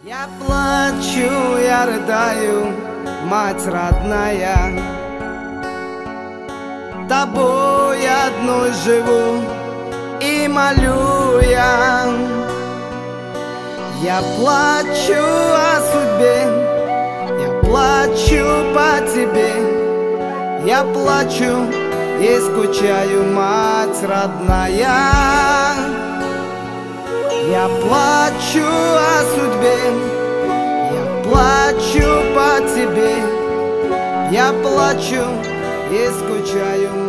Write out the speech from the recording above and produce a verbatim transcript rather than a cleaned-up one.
Я плачу, я рыдаю, мать родная. Тобой одной живу и молю я. Я плачу о судьбе, я плачу по тебе. Я плачу и скучаю, мать родная. Я плачу о судьбе, я плачу по тебе. Я плачу и скучаю,